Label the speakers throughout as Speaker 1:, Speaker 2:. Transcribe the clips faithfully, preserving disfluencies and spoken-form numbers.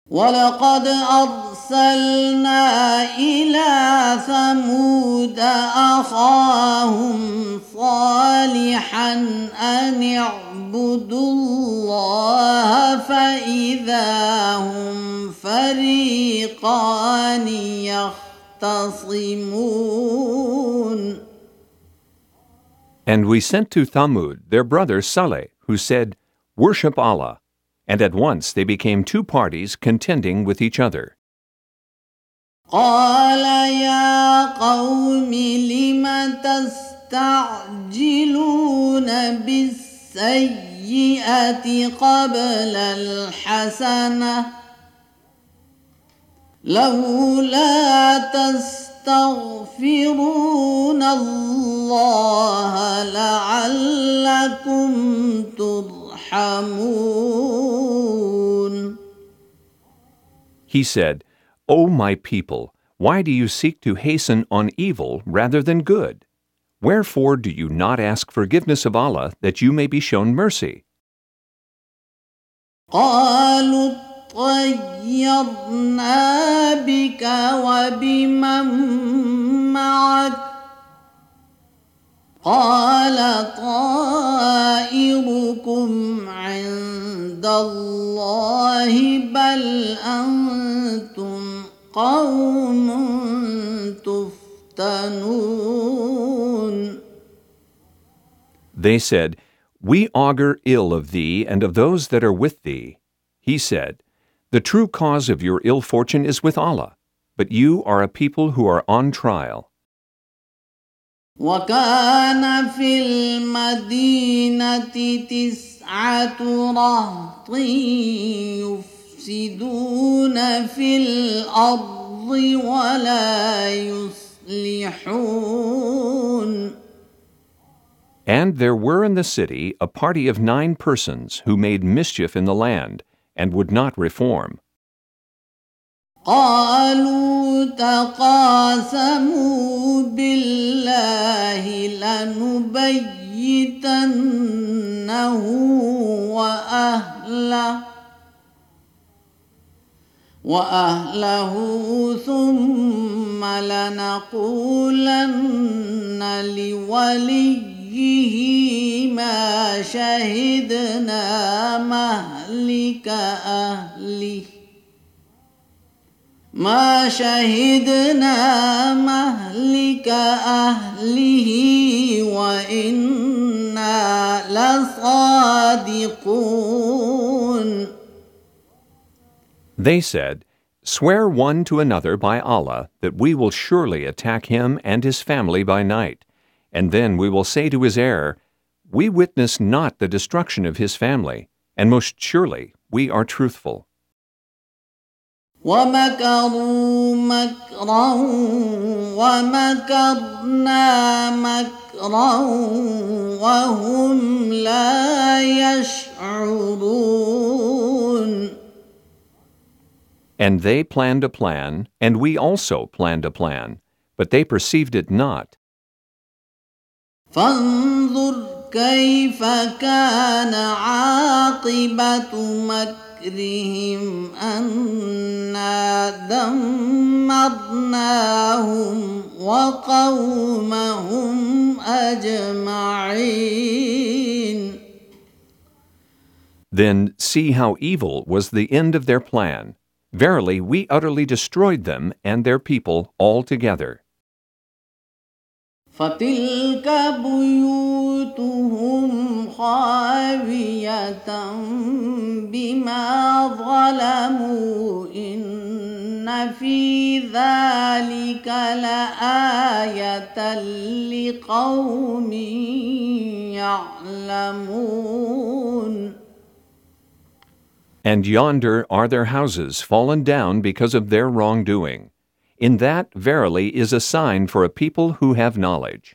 Speaker 1: ولقد أرسلنا إلى ثمود أخاهم صالحا أن اعبدوا الله فإذا هم فريقان يختصمون.
Speaker 2: And we sent to Thamud their brother Saleh, who said, "Worship Allah." And at once they became two parties contending with each other.
Speaker 1: قال يا قوم لم تستعجلون بالسيئة قبل الحسنة لولا تستغفرون الله لعلكم ترحمون.
Speaker 2: He said, O my people, why do you seek to hasten on evil rather than good? Wherefore do you not ask forgiveness of Allah that you may be shown mercy?
Speaker 1: قالوا طيرنا بك وبمن معك قال طائركم عند الله بل أنتم قوم تفتنون.
Speaker 2: They said, We augur ill of thee and of those that are with thee. He said, The true cause of your ill fortune is with Allah, but you are a people who are on trial.
Speaker 1: وكان في المدينة تسعة رهط يفسدون في الأرض ولا يصلحون.
Speaker 2: And there were in the city a party of nine persons who made mischief in the land and would not reform.
Speaker 1: قالوا تقاسموا بالله لنبيتنه وأهله وأهله ثم لنقولن لوليه ما شهدنا مهلك أهله ما شهدنا مهلك أهله وإنا لصادقون.
Speaker 2: They said, Swear one to another by Allah that we will surely attack him and his family by night, and then we will say to his heir, We witness not the destruction of his family, and most surely we are truthful.
Speaker 1: ومكروا مكرا ومكرنا مكرا وهم لا يشعرون.
Speaker 2: And they planned a plan, and we also planned a plan, but they perceived it not.
Speaker 1: فانظر كيف كان عاقبة مكرهم أنا دمرناهم وقومهم أجمعين.
Speaker 2: Then see how evil was the end of their plan. Verily, we utterly destroyed them and their people altogether.
Speaker 1: فتلك بيوتهم خاوية بما ظلموا إن في ذلك لآية لقوم يعلمون.
Speaker 2: And yonder are their houses fallen down because of their wrongdoing. In that, verily, is a sign for a people who have knowledge.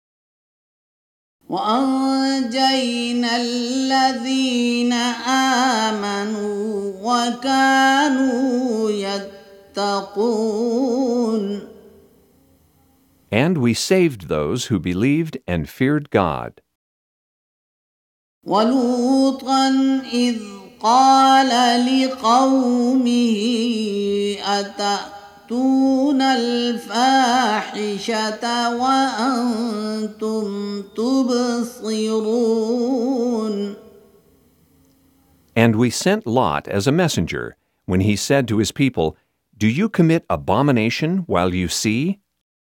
Speaker 1: وأنجينا الذين آمنوا وكانوا يتقون.
Speaker 2: And we saved those who believed and feared God.
Speaker 1: ولوطا إذ قال لقومه أتأتون الفاحشة وأنتم تبصرون.
Speaker 2: And we sent Lot as a messenger, when he said to his people, Do you commit abomination while you see?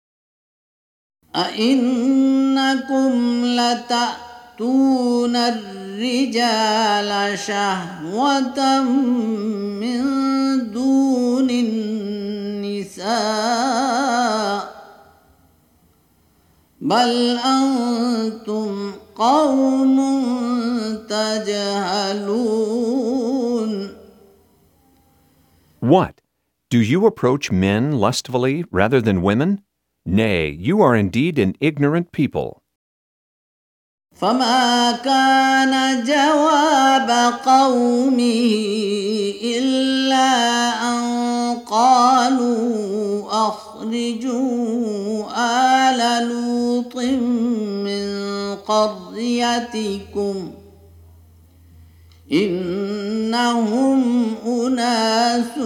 Speaker 1: أئنكم لتأتون الرجال شهوة من دون النساء بل أنتم قوم تجهلون.
Speaker 2: What? Do you approach men lustfully rather than women? Nay, you are indeed an ignorant people.
Speaker 1: فما كان جواب قومه إلا أن قالوا أخرجوا آل لوط من قريتكم إنهم أناس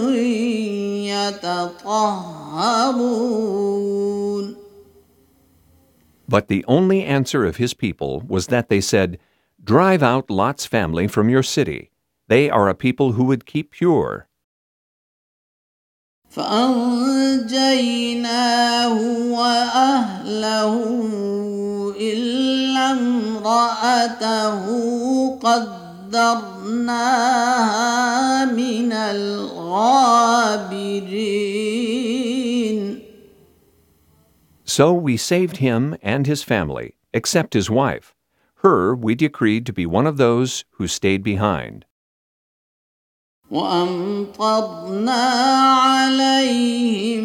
Speaker 1: يتطهرون.
Speaker 2: But the only answer of his people was that they said, Drive out Lot's family from your city. They are a people who would keep pure.
Speaker 1: فأنجيناه وأهله إلا امرأته قدرناها من الغابرين.
Speaker 2: So we saved him and his family, except his wife. Her we decreed to be one of those who stayed behind.
Speaker 1: وأمطرنا عليهم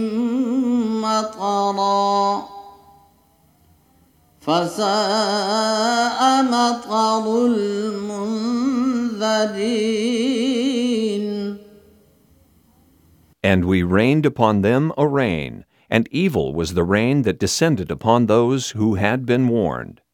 Speaker 1: مطرا فساء مطر المنذرين.
Speaker 2: And we rained upon them a rain, and evil was the rain that descended upon those who had been warned.